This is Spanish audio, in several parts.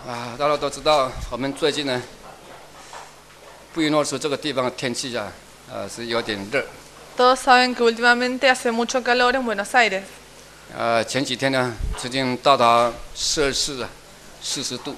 大家都知道，我们最近呢，布宜诺斯这个地方的天气是有点热。 Todos saben que últimamente hace mucho calor en Buenos Aires. 前几天呢，曾经到达摄氏40度。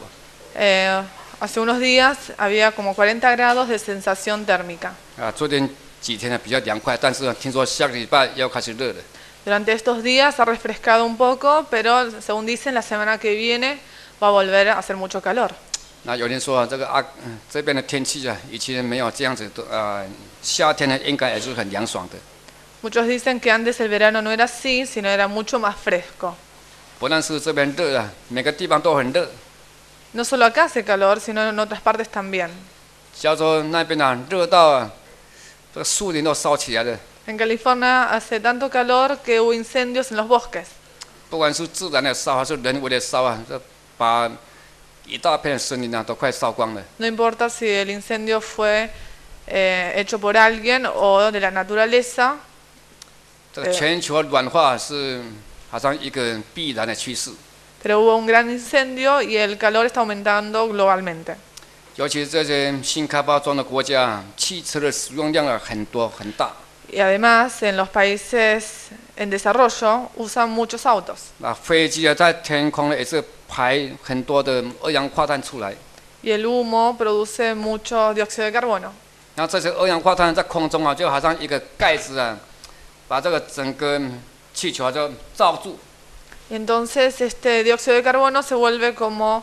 Hace unos días había como 40 grados de sensación térmica. 昨天几天呢比较凉快，但是听说下个礼拜要开始热了。 Durante estos días ha refrescado un poco, pero según dicen, la semana que viene va a volver a hacer mucho calor. 那有人说这边的天气以前没有这样子的，夏天呢应该也是很凉爽的。 Muchos dicen que antes el verano no era así, sino era mucho más fresco. 不但是这边热每个地方都很热。 No solo acá hace calor, sino en otras partes también. 加州那边热到这个树林都烧起来了。 En California hace tanto calor que hubo incendios en los bosques. 不管是自然的烧还是人为的烧把一大片森林都快烧光了。 No importa si el incendio fue hecho por alguien o de la naturaleza. 这个全球暖化是好像一个必然的趋势。 Pero hubo un gran incendio y el calor está aumentando globalmente. 尤其这些新开发中的国家，汽车的使用量很多很大。 Y además, en los países en desarrollo usan muchos autos. 那飞机在天空也是排很多的二氧化碳出来。 Y el humo produce mucho dióxido de carbono. 那这些二氧化碳在空中就好像一个盖子把这个整个气球就罩住。 Y entonces este dióxido de carbono se vuelve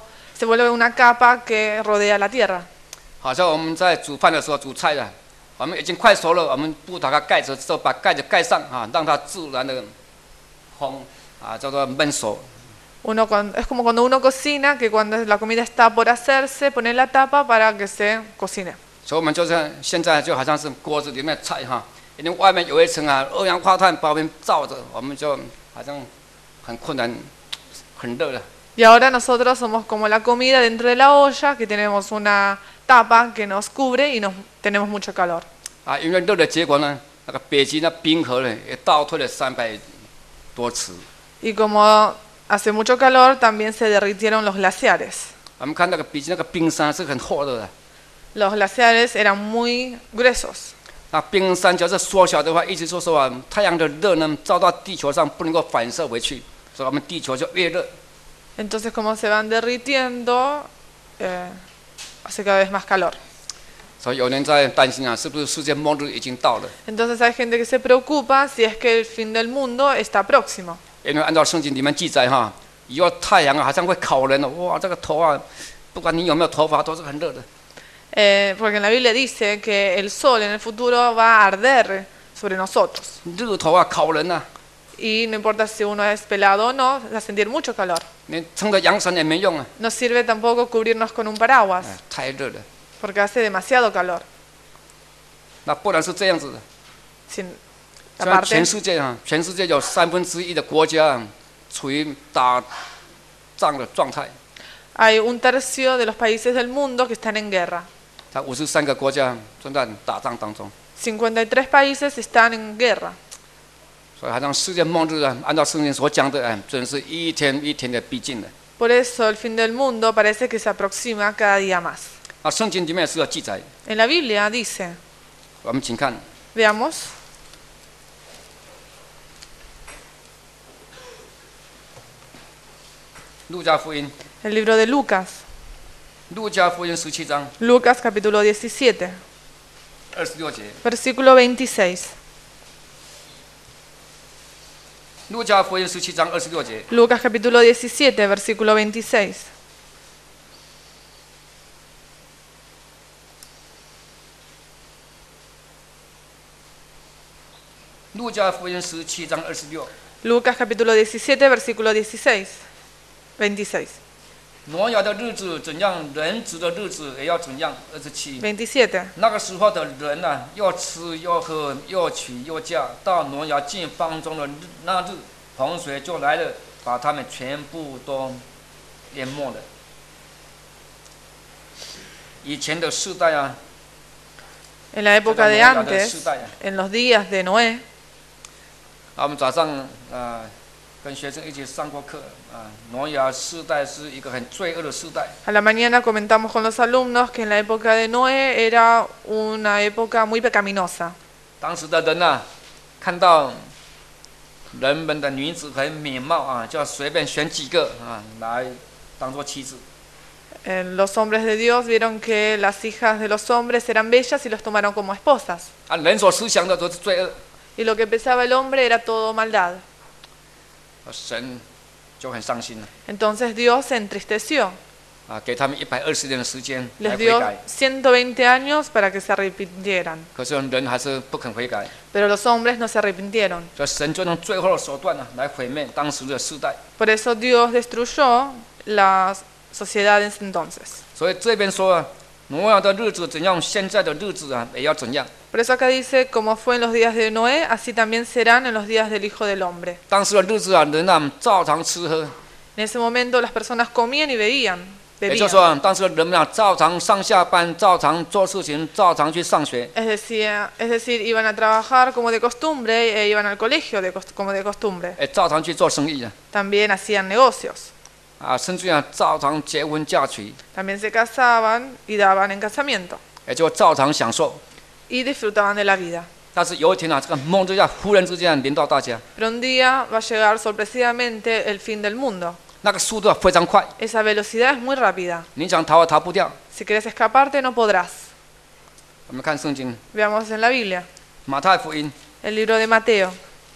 una capa que rodea la Tierra. 好像我们在煮饭的时候煮菜我们已经快熟了，我们不打开盖子之后把盖子盖上让它自然的烘叫做焖熟。 Es como cuando uno cocina, que cuando la comida está por hacerse, pone la tapa para que se cocine. 所以我们就是现在就好像是锅子里面的菜因为外面有一层二氧化碳把我们罩着，我们就好像很困难，很热了。 Y ahora nosotros somos como la comida dentro de la olla, que tenemos una tapa que nos cubre y tenemos mucho calor. 因为热的结果呢，那个北极冰河也倒退了300多尺。 Y como hace mucho calor, también se derritieron los glaciares. 我们看那个北极冰山是很厚的。 Los glaciares eran muy gruesos. 那冰山只要是缩小的话，意思说太阳的热呢照到地球上不能够反射回去，所以我们地球就越热。 Entonces, como se van derritiendo, hace cada vez más calor. 所以有人在担心是不是世界末日已经到了？ Entonces hay gente que se preocupa si es que el fin del mundo está próximo. 因为按照圣经里面记载以后太阳好像会烤人哇，这个头不管你有没有头发都是很热的。 Porque en la Biblia dice que el sol en el futuro va a arder sobre nosotros. 热头烤人 Y no importa si uno es pelado o no, va a sentir mucho calor. 你撑着阳伞也没用 No sirve tampoco cubrirnos con un paraguas. 太热了。 Porque hace demasiado calor. 那不然是这样子的。全世界有1/3的国家处于打仗的状态。 Hay 1/3 de los países del mundo que están en guerra. 53个国家正在打仗当中。 53 países están en guerra. 所以好像世界末日按照圣经所讲的真是一天一天的逼近了。 Por eso el fin del mundo parece que se aproxima cada día más. 圣经里面是有记载。 En la Biblia dice. 我们请看。 Veamos. 路加福音。 El libro de Lucas. 路加福音17章。 Lucas capítulo 17. 26节。 Versículo 26. 路加福音17章26节。 Lucas capítulo 17, versículo 26. 路加福音17章26。 Lucas capítulo 17, versículo 16. 26. 挪亚的日子怎样，人子的日子也要怎样。27。 27. 那个时候的人又吃又喝，又娶又嫁，到挪亚进方舟的那日，洪水就来了，把他们全部都淹没了。以前的世代 En la época de antes, en los días de Noé, 我们早上跟学生一起上过课啊，挪亚世代是一个很罪恶的世代。 A la mañana comentamos con los alumnos que en la época de Noé era una época muy pecaminosa. 当时的人啊，看到人们的女子很美貌啊，就要随便选几个啊来当做妻子。 Los hombres de Dios vieron que las hijas de los hombres eran bellas y los tomaron como esposas. 啊，人所思想的都是罪恶， Y lo que pensaba el hombre era todo maldad. 神就很伤心了 Entonces Dios se entristeció. 啊，给他们120年的时间来 Les 悔 dio 改， 120 años para que se arrepintieran. 可是人还是不肯悔改， Pero los hombres no se arrepintieron. 所以神就用最后的手段呢来毁灭当时的世代。 Por eso Dios destruyó la sociedad en ese entonces. 所以这边说啊，挪亚的日子怎样，现在的日子啊也要怎样。 Por eso acá dice, como fue en los días de Noé, así también serán en los días del Hijo del Hombre. 当时的日子啊，人啊照常吃喝， En ese momento las personas comían y 也就是 bebían. 说啊，当时的人们啊照常上下班，照常做事情，照常去上学。 Es decir, iban a trabajar como de costumbre e iban al colegio como de costumbre. 照常去做生意啊， También hacían negocios. 啊，甚至啊照常结婚嫁娶， También se casaban y daban en casamiento. 也就照常享受。 Y disfrutaban de la vida. 但是有一天啊，这个梦之下忽然之间临到大家， Pero un día va a llegar sorpresivamente el fin del mundo. 那个速度啊非常快， Esa velocidad es muy rápida. 你想逃也逃不掉。 Si quieres escaparte, no podrás. 我们看圣经， Veamos en la Biblia, 马太福音 el libro de Mateo.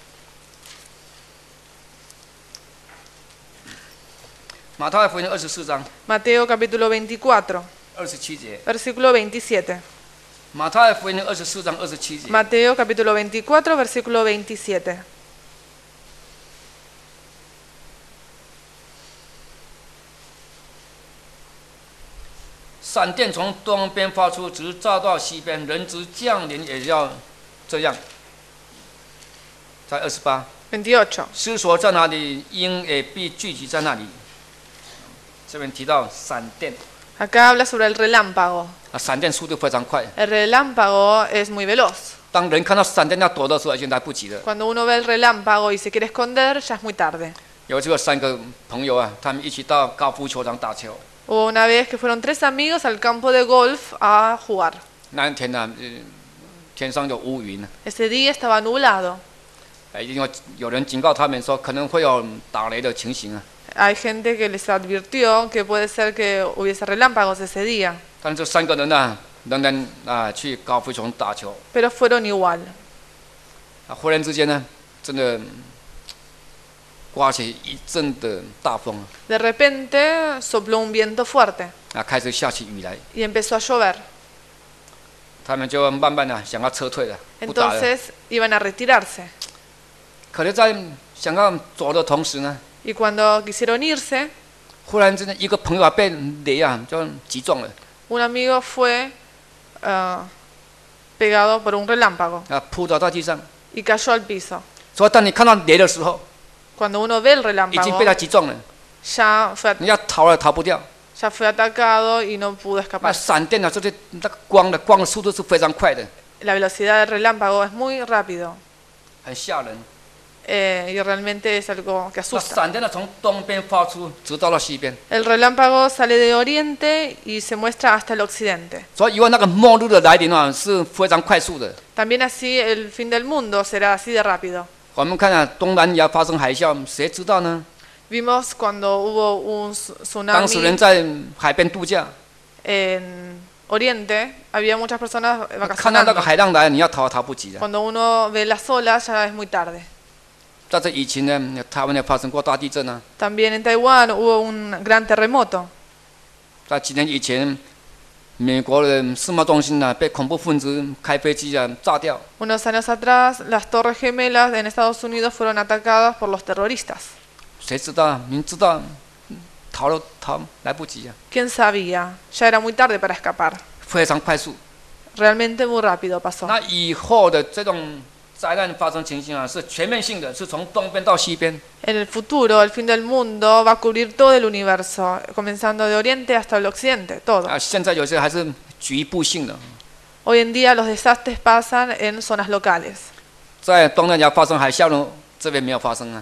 马太福音24章 Mateo capítulo 24, 27节， versículo 27. 马太福音24章27节。 Mateo capítulo 24, versículo 27. 闪电从东边发出，直照到西边，人子降临也要这样。在28， 28. 尸首在哪里，鹰也必聚集在那里。这边提到闪电 Acá habla sobre el relámpago. 啊，闪电速度非常快。 El relámpago es muy veloz. 当人看到闪电要躲的时候，已经来不及了。 Cuando uno ve el relámpago y se quiere esconder, ya es muy tarde. 有这个3个朋友啊，他们一起到高尔夫球场打球。 Hubo una vez que fueron 3 amigos al campo de golf a jugar. 那一天呢、天上有乌云， Ese día estaba nublado. 因为有人警告他们说可能会有打雷的情形啊。 Hay gente que les advirtió que puede ser que hubiese relámpagos ese día, 但是这3个人呢，仍然去高尔夫球场打球。 pero fueron igual. 忽然之间呢，真的刮起一阵的大风 De repente sopló un viento fuerte 开始下起雨来。 y empezó a llover. 他们就慢慢的想要撤退了，不打了。 Entonces iban a retirarse. 可是，在想要走的同时呢， Y cuando quisieron irse, 忽然之间一个朋友被雷就击中了， un amigo fue pegado por un relámpago 扑倒在地上。 y cayó al piso. 所以，当你看到雷的时候， Cuando uno ve el 已经 relámpago, 被他击中了， ya 你要逃也逃不掉。 fue atacado y no pudo 那 escapar. 闪电就是那个光的速度是非常快的， La velocidad del relámpago es muy rápido 很吓人。 y realmente es algo que 那 asusta. 闪电呢，从东边发出，直到了西边。 El relámpago sale de oriente y se muestra hasta el occidente. 所以，以后那个末日的来临是非常快速的。 También así el fin del mundo será así de rápido. 我们看东南亚发生海啸，谁知道呢？ Vimos cuando hubo un 当时人 tsunami 在海边度假， en Oriente, había muchas personas 看到那个 vacacionando. 海浪来，你要逃也逃不及的。 Cuando uno ve las olas ya es muy tarde. 在这以前呢，台湾也发生过大地震啊。 También en Taiwán hubo un gran terremoto. 在几年以前，美国的世贸中心被恐怖分子开飞机炸掉。 Unos años atrás, las Torres Gemelas en Estados Unidos fueron atacadas por los terroristas. 谁知道？你知道，逃来不及啊！ ¿Quién sabía? Ya era muy tarde para escapar. 非常快速。 Realmente muy rápido pasó. 那以后的这种灾难发生情形是全面性的，是从东边到西边。 En el futuro, el fin del mundo va a cubrir todo el universo, comenzando de Oriente hasta el Occidente, todo. 现在有些还是局部性的。 Hoy en día los desastres pasan en zonas locales. 在东南亚发生海啸呢，这边没有发生啊。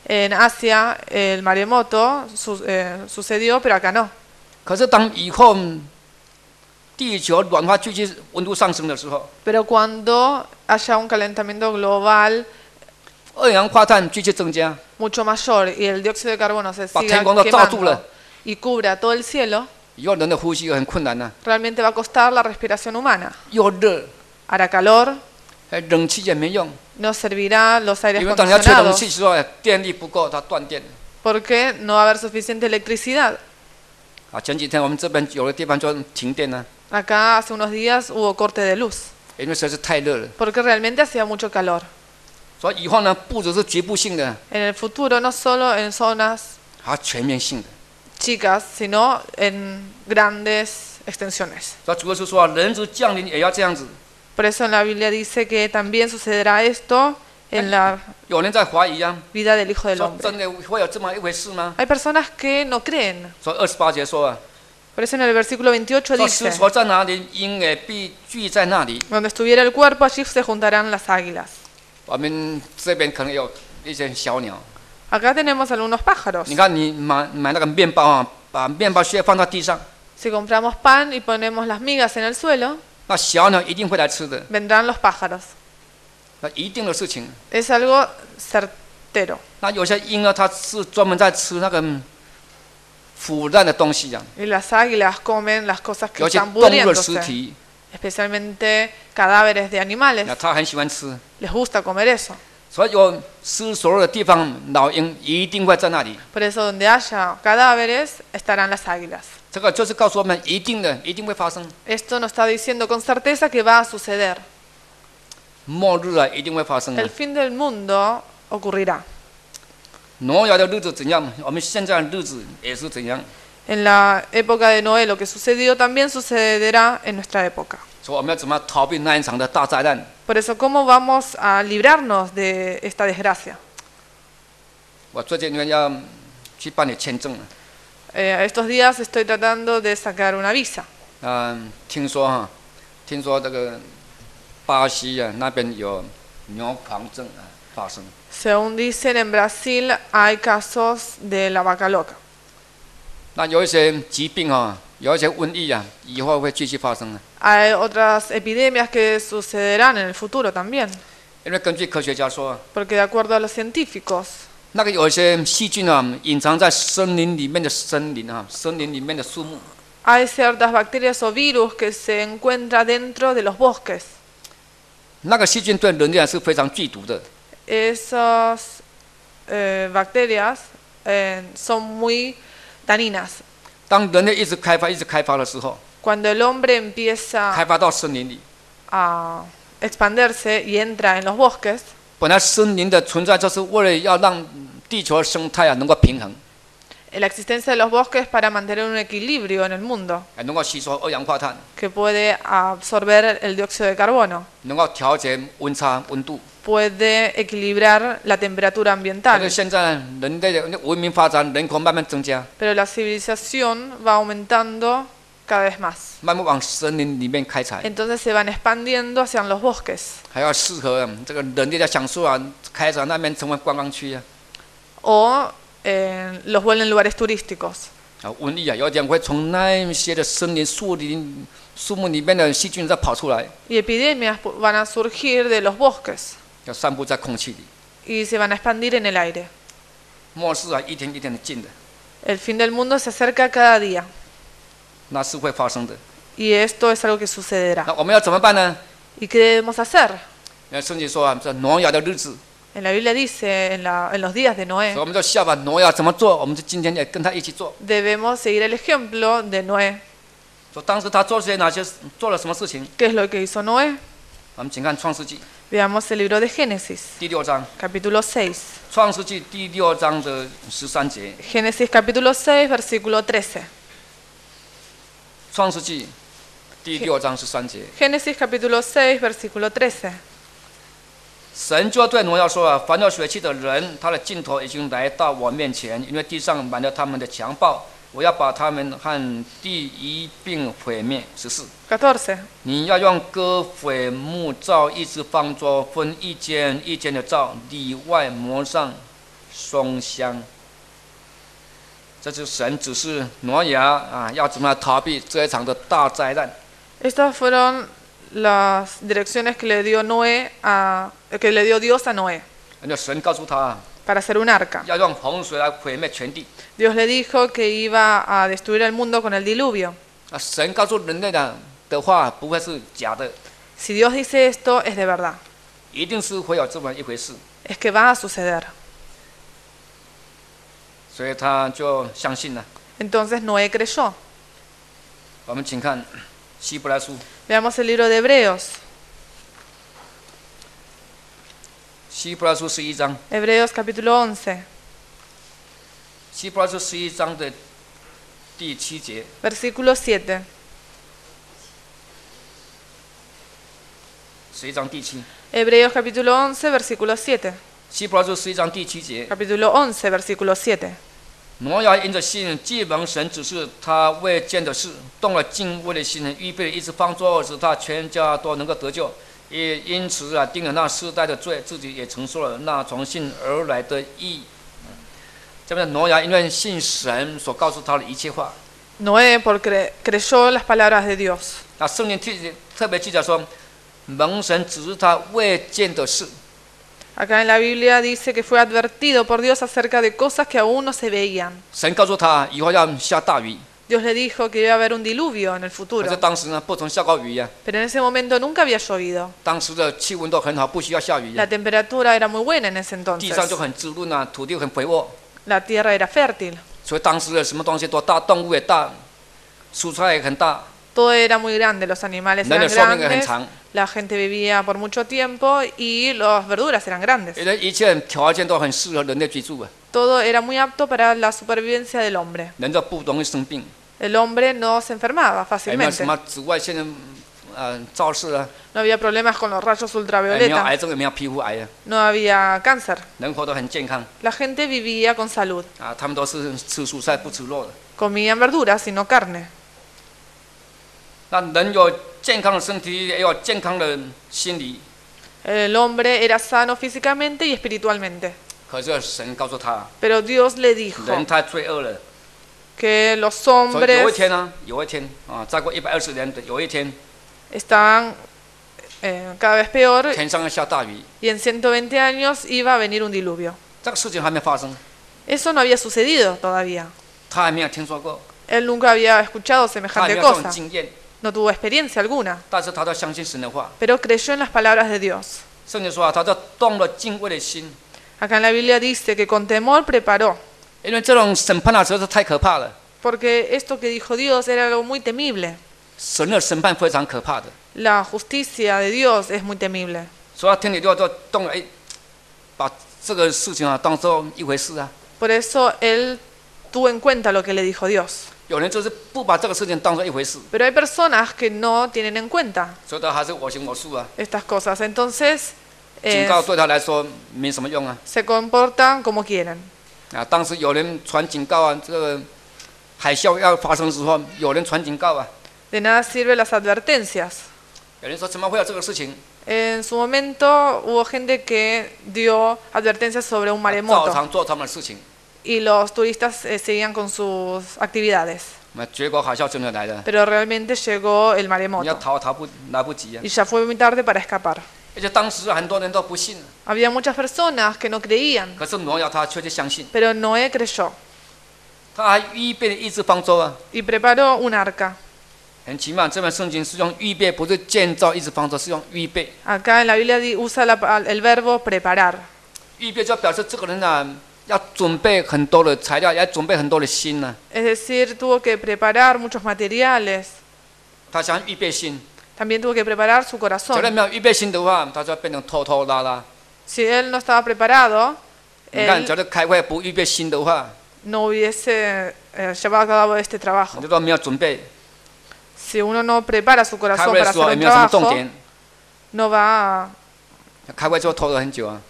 En Asia el maremoto sucedió, pero acá no. 可是当以后地球暖化继续温度上升的时候， Pero cuando haya un calentamiento global 二氧化碳继续增加， mucho mayor y el dióxido de carbono se 把 siga 天空都罩住了， quemando y cubra todo el cielo, 以后人的呼吸很困难呐、 realmente va a costar la respiración humana. 又热， Hará calor, 冷气也没用， no servirá los aires 因为当你要吹冷 acondicionados 气的时候，电力不够，它断电。 porque no va a haber suficiente electricidad. 啊，前几天我们这边有的地方就停电了， Acá hace unos días hubo corte de luz 因为实在是太热了。 porque realmente hacía mucho calor. 所以以后呢，不只是局部性的， En el futuro, no solo en zonas 还要全面性的。 chicas, sino en grandes extensiones. 所以主要是说，人子降临也要这样子。 Por eso en la Biblia dice que también sucederá esto en la 有人在怀疑啊， vida del Hijo del 说 Hombre. 真的会有这么一回事吗？ Hay personas que no creen. 所以28节说啊， Por eso en el versículo 28 说 dice, 尸首在哪里，鹰也必聚在那里。 donde estuviera el cuerpo, allí se juntarán las águilas. 我们这边可能有一些小鸟， Acá tenemos algunos pájaros. 你看你买那个面包啊，把面包屑放到地上， Si compramos pan y ponemos las migas en el suelo, 那小鸟一定会来吃的， vendrán los pájaros. 那一定的事情。 Es algo certero. 那有些鹰啊，它是专门在吃那个腐烂的东西啊， Y las águilas comen las cosas que 有些 están 动物的尸 pudriéndose, 体， especialmente cadáveres de animales. 那它很喜欢吃。 Les gusta comer eso. 所以有尸首的地方，老鹰一定会在那里。 Por eso donde haya cadáveres estarán las águilas. 这个就是告诉我们，一定会发生。 Esto nos está diciendo con certeza que va a suceder. 末日啊，一定会发生的 El。fin del mundo ocurrirá. 挪亚的日子怎样，我们现在的日子也是怎样。 En la época de Noé lo que sucedió también sucederá en nuestra época. 所以我们要怎么逃避那一场的大灾难？ Por eso, ¿cómo vamos a librarnos de esta desgracia? 我最近要去办理签证了。 Estos días estoy tratando de sacar una visa. 听说这个巴西啊那边有牛狂症啊发生。 Según dicen, en Brasil hay casos de la vaca loca. 那有一些疾病啊，有一些瘟疫啊，以后会继续发生的。 Hay otras epidemias que sucederán en el futuro también. 因为根据科学家说， Porque de acuerdo a los científicos, 那个有一些细菌啊，隐藏在森林里面的森林里面的树木， hay ciertas bacterias o virus que se encuentran dentro de los bosques. 那个细菌对人类是非常剧毒的。 Esas bacterias son muy dañinas. 当人类一直开发的时候， Cuando el hombre empieza 开发到森林里， a expandirse y entra en los bosques, 本来森林的存在就是为了要让地球的生态啊能够平衡， la existencia de los bosques para mantener un equilibrio en el mundo 能够吸收二氧化碳， que puede absorber el dióxido de carbono, 能够调节温度。 puede equilibrar la temperatura 但是 ambiental. 现在人类的文明发展，人口慢慢增加， Pero la civilización va aumentando cada vez más. 慢慢往森林里面开采， Entonces se van expandiendo hacia los bosques 还要适合这个人类的享受啊，开采那边成为观光区啊。 o los vuelven lugares turísticos. 瘟疫啊，有点会从那些的森林、树木里面的细菌再跑出来， Y epidemias van a surgir de los bosques 要散布在空气里。 y se van a expandir en el aire. 末世啊，一天一天的近的， El fin del mundo se acerca cada día 那是会发生的。 y esto es algo que sucederá. 那我们要怎么办呢？ ¿Y qué debemos hacer? 圣经说啊，这挪亚的日子， En la Biblia dice, en los días de 所以 Noé, 我们就效法挪亚怎么做，我们就今天也跟他一起做。 debemos seguir el ejemplo de Noé. 说当时他做了什么事情？ ¿Qué es lo que hizo Noé? 我们请看创世纪 Veamos el libro de Génesis, 第6章， capítulo 6. 创世纪第6章的13节， Génesis capítulo 6, versículo 13. 创世纪第6章13节， Génesis capítulo 6, versículo 13. 神就对挪亚说啊，凡有血气的人，他的尽头已经来到我面前，因为地上满了他们的强暴，我要把他们和地一并毁灭。14， 14. 你要用戈斐木造一只方桌，分一间一间的造，里外磨上松香。这就是神指示挪亚要怎么样逃避这一场的大灾难。 Estas fueron las direcciones que le dio que le dio Dios a Noé 那神告诉他 para hacer un arca. 要用洪水来毁灭全地。 Dios le dijo que iba a destruir el mundo con el diluvio. 神告诉人类的话不会是假的， Si Dios dice esto, es de verdad. 一定是会有这么一回事， Es que va a suceder. 所以他就相信了。 Entonces Noé creyó. 我们请看希伯来书， Veamos el libro de Hebreos. 希伯来书11章， Hebreos capítulo 11, 希伯来书11章的第7节， versículo 7. 11章第7， Hebreos capítulo 11, versículo 7. 希伯来书11章第7节。 Capítulo 11, versículo 7. 挪亚因着信，既蒙神指示他未见的事，动了敬畏的心，预备了一只方舟，使他全家都能够得救。也因此定了那世代的罪，自己也承受了那从信而来的义。这边挪亚因为信神所告诉他的一切话， Noé porque creyó las palabras de Dios. 那圣经特别记载说，蒙神指示他未见的事。 Acá en la Biblia dice que fue advertido por Dios acerca de cosas que aún no se veían. 神告诉他以后要下大雨， Dios le dijo que iba a haber un diluvio en el 可 futuro. 是当时呢不曾下过雨呀， Pero en ese momento nunca había llovido. 当时的气温都很好，不需要下雨 La 呀， temperatura era muy buena en ese 地上就 entonces. 很滋润啊，土地很肥沃。 La tierra era fértil. 所以当时的什么东西多大，动物也大，蔬菜也很大， Todo era muy grande, los animales 人 eran 的寿命也很 grandes, 长， la gente vivía por mucho tiempo y las verduras eran grandes. 因为一切条件都很适合人类居住啊， Todo era muy apto para la supervivencia del hombre. 人就不容易生病， El hombre no se enfermaba 也没有什 fácilmente. 么紫外线的照射啊， No había problemas con los rayos 也没有 ultravioleta. 癌症，也没有皮肤癌啊， No había cáncer. 人活得很健康 La gente vivía con salud. 啊，他们都是吃蔬菜不吃肉的。 Comían verduras y no carne. 那人有健康的身体，也有健康的心理， El hombre era sano físicamente y espiritualmente. 可是神告诉他， Pero Dios le dijo 人太罪恶了。 que los 所以有一 hombres 天呢，有一天啊，再过120年的有一天， estaban cada vez peor 天上要下大雨， y en 120 años iba a venir un diluvio. 这个事情还没发生， Eso no había sucedido todavía. 他还没有听说过， Él nunca había escuchado 他还没 semejante 有这种 cosa. 经验。 No tuvo experiencia alguna. 但是他都相信神的话。 Pero creyó en las palabras de Dios. 圣经说他就动了敬畏的心， Acá en la Biblia dice que con temor preparó. 因为这种审判实在是太可怕了， Porque esto que dijo Dios era algo muy temible. 神的审判非常可怕的， La justicia de Dios es muy temible. 所以他听你就动了，把这个事情当做一回事啊。 Por eso él tuvo en cuenta lo que le dijo Dios. 有人就是不把这个事情当做一回事， Pero hay personas que no tienen en cuenta 所以他还是我行我素啊。 estas cosas. Entonces 警告对他来说没什么用啊。 se comportan como quieren. 当时有人传警告啊，这个海啸要发生的时候，有人传警告啊， De nada sirven las advertencias. 有人说怎么会有这个事情？ En su momento hubo gente que dio advertencias sobre un 照 maremoto 常做他们的事情， y los turistas seguían con sus actividades. 那结果海啸真的来了， Pero realmente llegó el 你要 maremoto 逃来不及啊！ y ya fue muy tarde para escapar. 而且当时很多人都不信， Había muchas personas que no creían, 可是挪亚他却去相信， pero Noé creyó 他还预备了一只方舟啊， y preparó un arca. 很奇妙，这本圣经是用预备，不是建造一只方舟，是用预备。 Acá en la Biblia usa el verbo preparar. 预备就表示这个人啊，要准备很多的材料，要准备很多的心呢、 Es decir, tuvo que preparar muchos materiales. 他想预备心， También tuvo que preparar su 假如 corazón. 没有预备心的话，他就变成拖拖拉拉。 Si él no estaba preparado, 你看， él 假如开会不预备心的话， no hubiese llevado a cabo este 你 trabajo. 就说没有准备， Si uno no prepara su 开 corazón 会 para 的时候 hacer 也 un 没有什么重 trabajo, 点， no va 开会就拖了很久啊。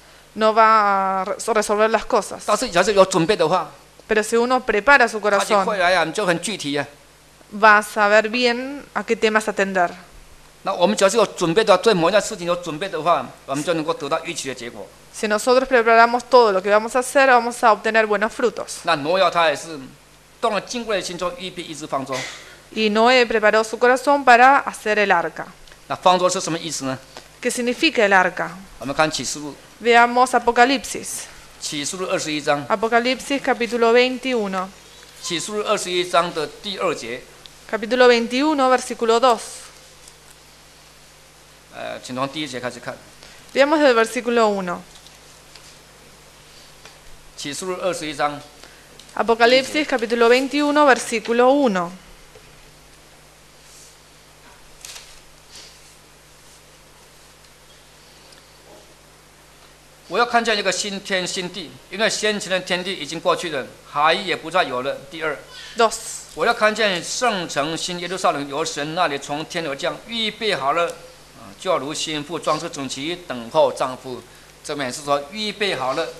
a resolver las cosas. 但是假如有准备的话， Pero si uno prepara su 他就 corazón, 会来啊，就很具体啊。 va a saber bien a qué temas atender. 那我们只要是有准备的，对某一件事情有准备的话，我们就能够得到预期的结果。 Si nosotros preparamos todo lo que vamos a hacer, vamos a obtener buenos frutos. 那挪亚他也是动了敬畏的心，就预备一只方舟。 Y Noé preparó su corazón para hacer el arca. 那方舟是什么意思呢？ ¿Qué significa el arca? 我们看启示录， Veamos Apocalipsis. 启示录21章， Apocalipsis capítulo 21. 启示录21章的第2节， Capítulo 21, versículo 2. 请从第1节开始看。 Veamos el versículo 1. 启示录21章， Apocalipsis capítulo 21, versículo 1. 我要看见一个新天新地，因为先前的天地已经过去了，海也不再有了。第2， 2. 我要看见圣城新耶路撒冷由神那里从天而降，预备好了，就如新妇装饰整齐，等候丈夫。这边是说预备好了。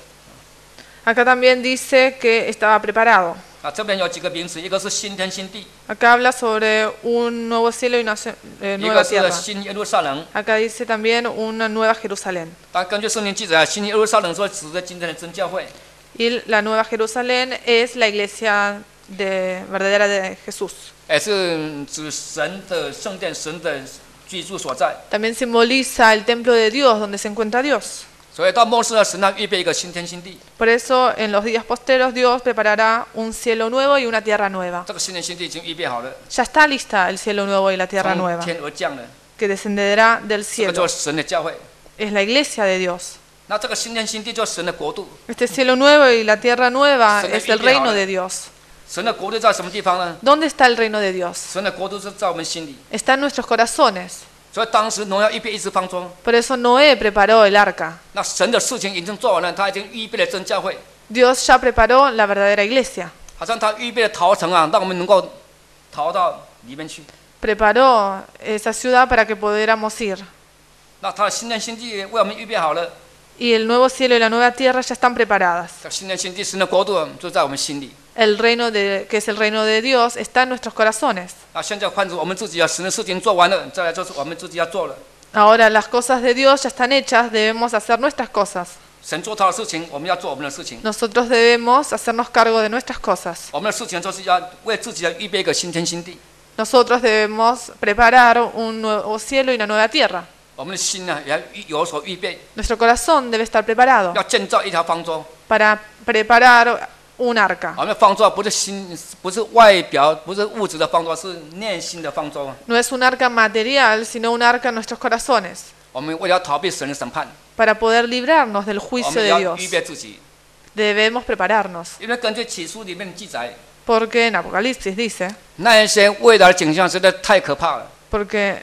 Acá también dice que estaba preparado. 这边有几个名词，一个是新天新地， Acá habla sobre un nuevo cielo y una 一 nueva 个是 tierra. 新耶路撒冷。 Acá dice también una nueva Jerusalén. 但根据圣经记载，新耶路撒冷说指的今天的真教会。 Y la nueva Jerusalén es la iglesia verdadera de Jesús. 也是指神的圣殿，神的居住所在。 También simboliza el templo de Dios, donde se encuentra Dios. 所以到末世呢，神要预备一个新天新地。 Por eso, en los días posteros, Dios preparará un cielo nuevo y una tierra nueva. 这个新天新地已经预备好了， Ya está lista el cielo nuevo y la tierra 从 nueva, 天而降了。 que descenderá del 这个 cielo. 就是神的教会。 Es la iglesia de Dios. 那这个新天新地就是神的国度。 Este cielo nuevo y la tierra nueva Será es el ideal. reino de Dios. 神的国度在什么地方呢？ ¿Dónde está el reino de Dios? 神的国度是在我们心里。 Está en nuestros corazones. 所以当时挪亚预备一只方舟， Por eso Noé preparó el arca. 那神的事情已经做完了，他已经预备了真教会， Dios ya preparó la verdadera iglesia. 好像他预备了逃城啊，让我们能够逃到里面去。 Preparó esa ciudad para que pudiéramos ir. 那他的新天新地为我们预备好了， Y el nuevo cielo y la nueva tierra ya están preparadas. 这新天新地神的国度就在我们心里。 El reino que es el reino de Dios, está en nuestros corazones. 那现在换成我们自己啊，神的事情做完了，再来就是我们自己要做了。 Ahora las cosas de Dios ya están hechas, debemos hacer nuestras cosas. 神做他的事情，我们要做我们的事情。 Nosotros debemos hacernos cargo de nuestras cosas. 我们的事情就是要为自己要预备一个新天新地。 Nosotros debemos preparar un nuevo cielo y una nueva tierra. 我们的心呢，也要有所预备， Nuestro corazón debe estar preparado 要建造一条方舟。 para preparar un arca. 我们的方舟不是心，不是外表，不是物质的方舟，是内心的方舟。 No es un arca material, sino un arca en nuestros corazones, 我们为了逃避神的审判， para poder librarnos del 我 juicio 们 de 要 Dios. 预备自己。 Debemos prepararnos, 因为根据启书里面的记载， porque en Apocalipsis dice, 那一些未来的景象实在太可怕了。 porque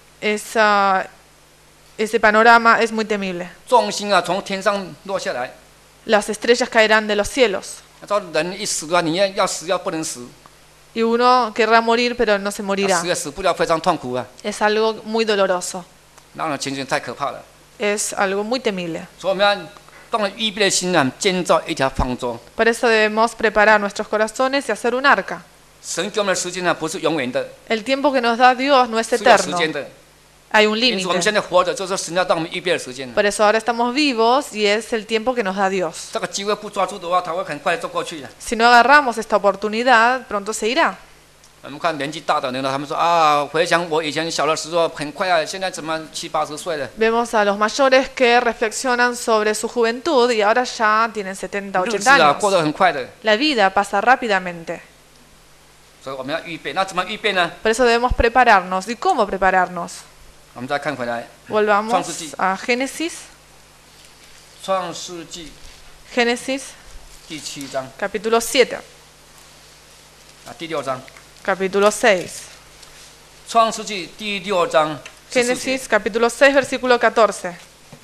ese panorama es muy temible. 众星啊，从天上落下来， Las estrellas caerán de los cielos, 说人一死的话，你要死要不能死， y uno querrá morir, pero no se morirá. 死也死不了，非常痛苦啊。 Es algo muy doloroso, 那种情形太可怕了。 es algo muy temible. 所以我们要动了预备的心啊，建造一条方舟。 Por eso debemos preparar nuestros corazones y hacer un arca. 神给我们的时间呢，不是永远的， El tiempo que nos da Dios no es 是有时 eterno, 间的。 hay un 因此我们现 límite. 在活着，就是神要让我们预备的时间。 Por eso ahora estamos vivos y es el tiempo que nos da Dios. 这个机会不抓住的话，它会很快走过去的。 Si no agarramos esta oportunidad, pronto se irá. 我们看年纪大的人呢，他们说啊，回想我以前小的时候，很快啊，现在怎么7、80岁了？ Vemos a los mayores que reflexionan sobre su juventud y ahora ya tienen 70, 日 80 子啊，过 años. 得很快的。 La vida pasa rápidamente. 所以我们要预备，那怎么预备呢？ Por eso debemos prepararnos. ¿Y cómo prepararnos? 我们再看回来， Volvamos Génesis. a Génesis. 创世纪 Génesis 第7章 capítulo 7, 第6章， capítulo 6. 创世纪第6章14节 Génesis capítulo 6, versículo 14.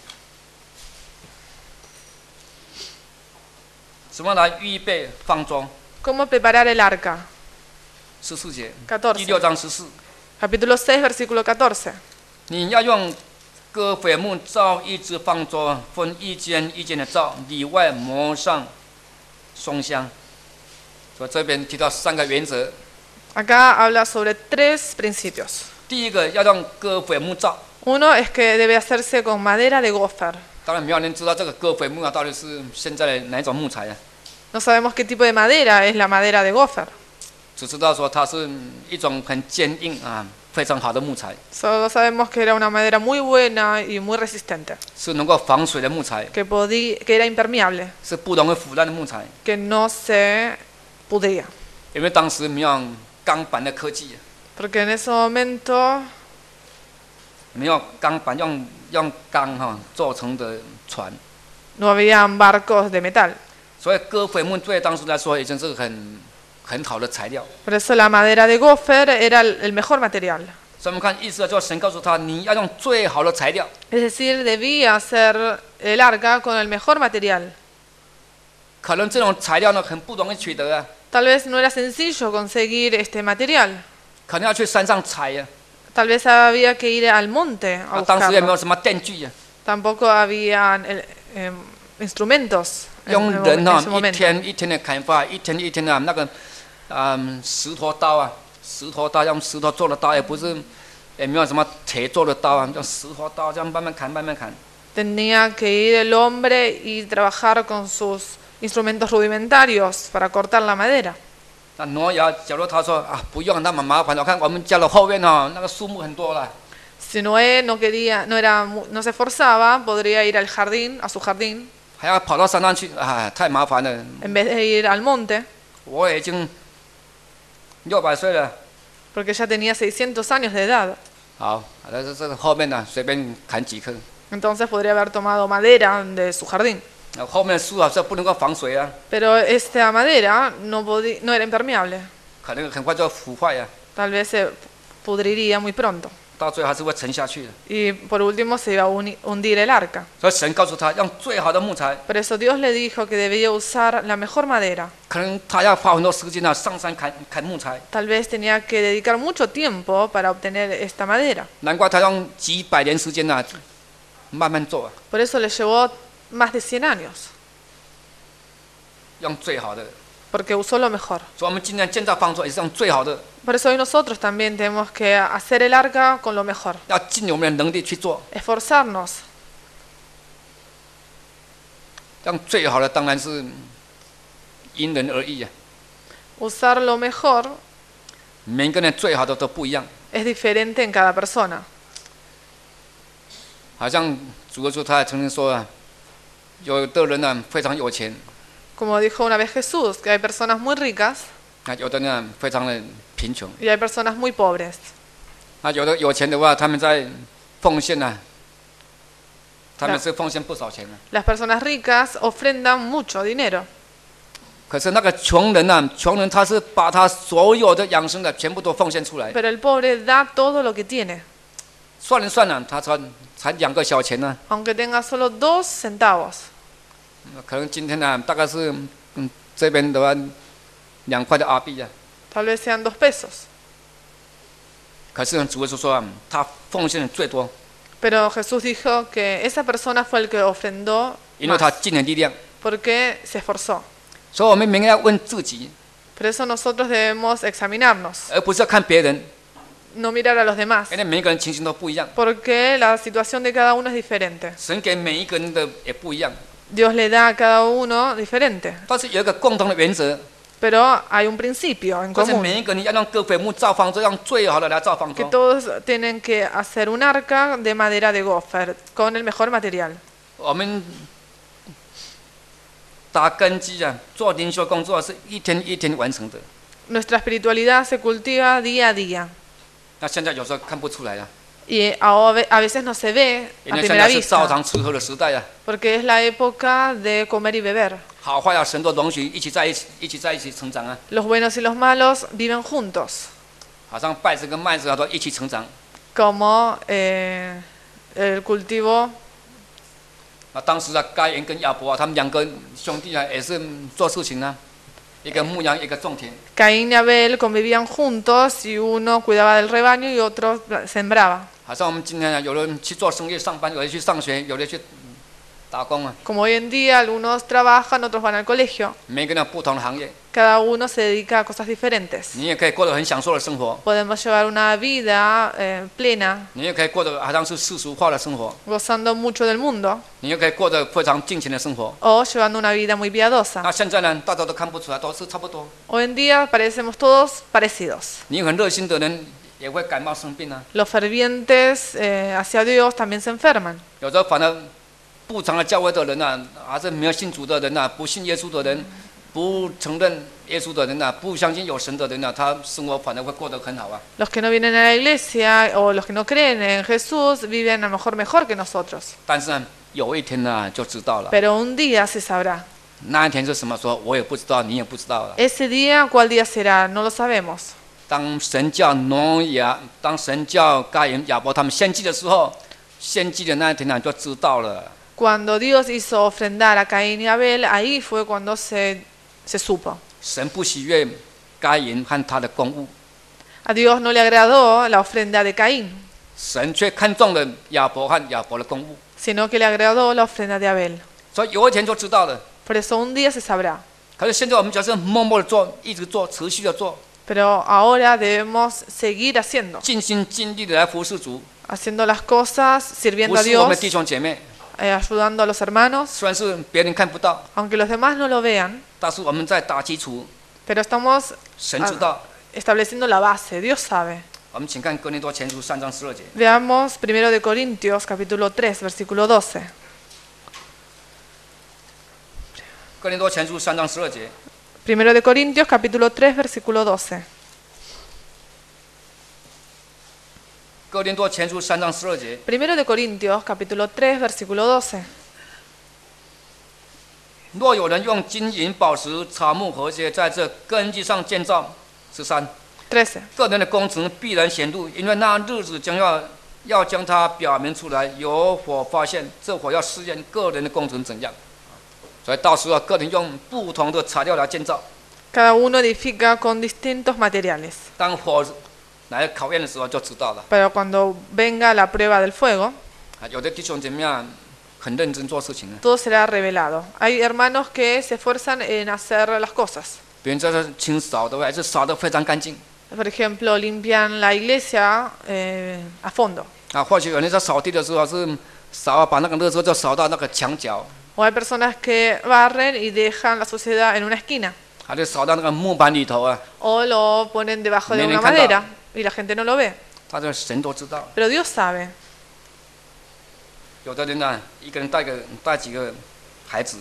怎么来预备方舟 ¿Cómo preparar el arca? ？14节， 14. 第6章14， Capítulo 6, versículo 14. 你要用各榧木造一只方舟，分一间一间的造，里外磨上松香。所以这边提到3个原则， Acá habla sobre 3 principios. 第一个要用割榧木造。 Uno es que debe hacerse con madera de gofer. 当然没有人知道这个割榧木到底是现在的哪一种木材啊， No sabemos qué tipo de madera es la madera de gofer. 只知道说它是一种很坚硬啊、非常好的木材， Solo sabemos que era una madera muy buena y muy resistente, 是能够防水的木材， que era impermeable, 是不容易腐烂的木材。 que no se pudría. 因为当时没有钢板的科技， Porque en ese momento 没有钢板，用钢做成的船， no habían barcos de metal. 所以割榧木对当时来说已经是很好的材料。 Por eso la madera de gofer era el mejor material. 所以我们看意思就是神告诉他，你要用最好的材料。 Es decir, debía hacer el arca con el mejor material. 可能这种材料呢很不容易取得啊， Tal vez no era sencillo conseguir este material. 可能要去山上采啊。 Tal vez había que ir al monte a 当时也没有 buscarlo. 什么电锯啊， Tampoco había instrumentos en 用人 ese 一 momento. 天一天的砍伐，一天一天的那个石头刀啊，石头刀用石头做的刀，也不是也没有什么铁做的刀啊，用石头刀这样慢慢砍慢慢砍。 Tenía que ir el hombre y trabajar con sus instrumentos rudimentarios para cortar la madera. 那挪亚假如他说啊不用那么麻烦，我看我们家的后面那个树木很多了， Si Noé no se esforzaba, podría ir al jardín, a su jardín, 还要跑到山上去，啊太麻烦了。 en vez de ir al monte, 我已经600岁了， porque ya tenía 600 años de edad. 好，这后面呢随便砍几棵。 Entonces podría haber tomado madera de su jardín. 后面的树啊，这不能够防水啊， Pero esta madera no era impermeable. 可能很快就腐坏啊， Tal vez se pudriría muy pronto. 到最后还是会沉下去的。 Y por último se iba a hundir el arca. 所以神告诉他用最好的木材， Por eso Dios le dijo que debía usar la mejor madera. 可能他要花很多时间上山砍木材， Tal vez tenía que dedicar mucho tiempo para obtener esta madera. 难怪他用几百年时间慢慢做啊， Por eso le llevó más de 100 años, 用最好的。 porque usó lo mejor. 所以我们今天建造方舟也是用最好的， Por eso hoy nosotros también tenemos que hacer el arca con lo mejor. 要尽我们的能力去做。 Esforzarnos. 用最好的当然是因人而异啊， Usar lo mejor 每个人最好的都不一样。 es diferente en cada persona. 好像主耶稣他也曾经说啊，有的人非常有钱， Como dijo una vez Jesús, que hay personas muy ricas 有的人非常的贫穷。 y hay personas muy pobres. 有的有钱的话，他们在奉献他们是奉献不少钱的。 Las personas ricas ofrendan mucho dinero. 可是那个穷人穷人他是把他所有的养生的全部都奉献出来。 Pero el pobre da todo lo que tiene, 算一算他才2个小钱呢。 aunque tenga solo 2 centavos. 可能今天大概是这边的话2块的阿币啊。 Tal vez sean 2 pesos. 可是主耶稣说他奉献的最多， Pero Jesús dijo que esa persona fue el que ofrendó 因为他 más, 尽了力量。 porque se esforzó. 所以我们每个人要问自己， Por eso nosotros debemos examinarnos, 而不是要看别人， no mirar a los demás, 因为每个人情形都不一样， porque la situación de cada uno es diferente. 神给每一个人的也不一样。 Dios le da a cada uno diferente, 但是有一个共同的原则， pero hay un principio en 就是 común, 每一个人要用割榧木造方舟，用最好的来造方 que 舟。 todos tienen que hacer un arca de madera de gofer, con el mejor material. 我们打根基做灵修工作是一天一天完成的。 Nuestra espiritualidad se cultiva día a día. 那现在有时候看不出来 Y a veces no se ve 因 a 为现 primera 在是照 vista, 常吃喝的时代 porque es la época de comer y beber. 好坏神都容许一起在一起成长 Los buenos y los malos viven juntos, 好像稗子跟麦子都一起成长。 como el cultivo. 当时该隐跟亚伯他们2个兄弟也是做事情一个牧羊，一个种田。 Caín y Abel convivían juntos y uno cuidaba del rebaño y otro sembraba. 好像我们今天有人去做生意上班，有人去上学，有人去打工啊， Como hoy en día algunos trabajan, otros van al colegio. 每个人有不同的行业， Cada uno se dedica a cosas diferentes. 你也可以过得很享受的生活， Podemos llevar una vida plena, 你也可以过得好像是世俗化的生活， gozando mucho del mundo, 你也可以过得非常尽情的生活。 o llevando una vida muy piadosa. 那现在呢，大家都看不出来，都是差不多。 Hoy en día parecemos todos parecidos. 你很热心的人也会感冒生病啊， Los fervientes hacia Dios también se enferman. 有时候反而不常来教会的人啊，还是没有信主的人啊，不信耶稣的人，不承认耶稣的人啊，不相信有神的人啊，他生活反而会过得很好啊。 Los que no vienen a la iglesia o los que no creen en Jesús viven a lo mejor que nosotros. 但是呢，有一天呢就知道了， Pero un día se sabrá. 那一天是什么时候，我也不知道，你也不知道了。 Ese día, ¿cuál día será? No lo sabemos. 当神叫挪亚，当神叫该隐、亚伯他们献祭的时候，献祭的那一天呢就知道了。 Cuando Dios hizo ofrendar a Caín y Abel, ahí fue cuando se supo. 神不喜悦该隐和他的公物， A Dios no le agradó la ofrenda de Caín, 神却看中了亚伯和亚伯的公物， sino que le agradó la ofrenda de Abel. 所以有一天就知道了。 Por eso un día se sabrá. 可是现在我们只是默默的做，一直做，持续的做， Pero ahora debemos seguir haciendo, 尽心尽力的来服侍主， haciendo las cosas, 服 sirviendo a 侍我们的 Dios, 弟兄姐妹。 ayudando a los hermanos, 虽然是别人看不到， aunque los demás no lo vean, 但是我们在打基础， pero estamos 神知道。 estableciendo la base, Dios sabe. 我们请看哥林多前书3章12节。 Veamos 1 de Corintios capítulo 3, versículo 12. 哥林多前书3章12节。 1 de Corintios capítulo 3, versículo 12. 哥林多前书3章12节。 1 de Corintios capítulo 3, versículo 12. 若有人用金银宝石、草木和谐在这根基上建造，13， 13. 个人的工程必然显露，因为那日子将要将它表明出来，有火发现，这火要试验个人的工程怎样。所以到时候个人用不同的材料来建造， Cada uno edifica con distintos materiales. 当火来考验的时候就知道了。 Pero cuando venga la prueba del fuego, 有的弟兄姐妹啊，很认真做事情啊， todo será revelado. Hay hermanos que se esfuerzan en hacer las cosas. 别人在这清扫的还是扫得非常干净 Por ejemplo, limpian la iglesia a fondo. 啊。或许有人在扫地的时候是扫啊，把那个垃圾就扫到那个墙角， O hay personas que barren y dejan la suciedad en una esquina. 还是扫到那个木板里头啊。 O lo ponen debajo de Miren, una encantado. madera y la gente no lo ve. 他这神都知道。 Pero Dios sabe. 有的人呢，一个人带几个孩子，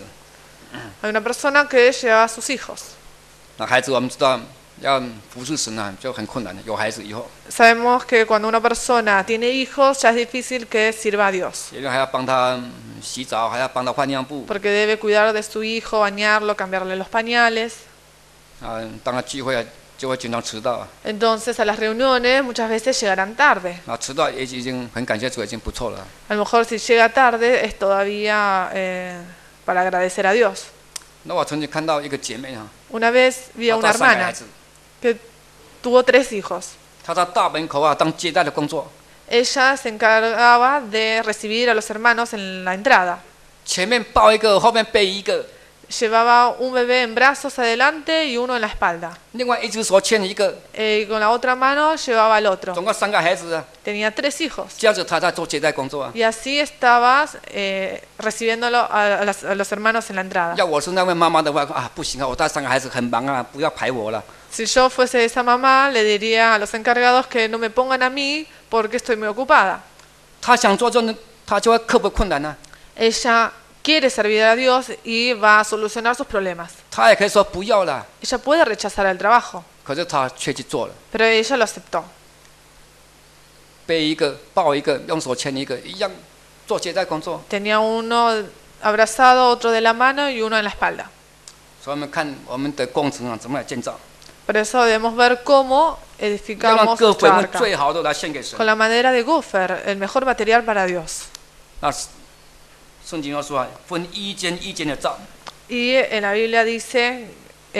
Hay una persona que lleva a sus hijos. 那孩子我们知道要服侍神啊，就很困难的。有孩子以后， Sabemos que cuando una persona tiene hijos ya es difícil que sirva a Dios. 因为还要帮他洗澡，还要帮他换尿布 Porque debe cuidar de su hijo, bañarlo, cambiarle los pañales. 啊。当他聚会啊，就会经常迟到啊。 Entonces a las reuniones muchas veces llegarán tarde. 啊，迟到也已经很感谢主，已经不错了。 A lo mejor si llega tarde es todavía para agradecer a Dios. 那我曾经看到一个姐妹啊， Una vez vi a 她 una 带3个孩 hermana 子， que tuvo 3 hijos. 她在大门口啊当接待的工作， Ella se encargaba de recibir a los hermanos en la entrada. 前面抱一个，后面背一个， Llevaba un bebé en brazos adelante y uno en la espalda. 另外一只手牵一个， Y con la otra mano llevaba al otro. 总共3个孩子啊。 Tenía 3 hijos. 这样子她在做接待工作啊。 Y así estabas recibiéndolo a los hermanos en la entrada. 要我是那位妈妈的话啊，不行啊，我带3个孩子很忙啊，不要排我了。 Si yo fuese esa mamá, le diría a los encargados que no me pongan a mí porque estoy muy ocupada. 她想做她就会克服困难啊。 Ella quiere servir a Dios y va a solucionar sus problemas. 她也可以说不要了， Ella puede rechazar el trabajo, 可是她却去做了， pero ella lo aceptó. 背一个，抱一个，用手牵一个，一样做接待工作。 Tenía uno abrazado, otro de la mano y uno en la espalda. 所以我们看我们的工程啊，怎么来建造， Por eso debemos ver cómo 要让 edificamos 各 nuestra 回们 arca. 最好的来献给神 Con。la madera de gofer, el mejor material para Dios. 那圣经要说啊，分一间一间的造 Y en la Biblia dice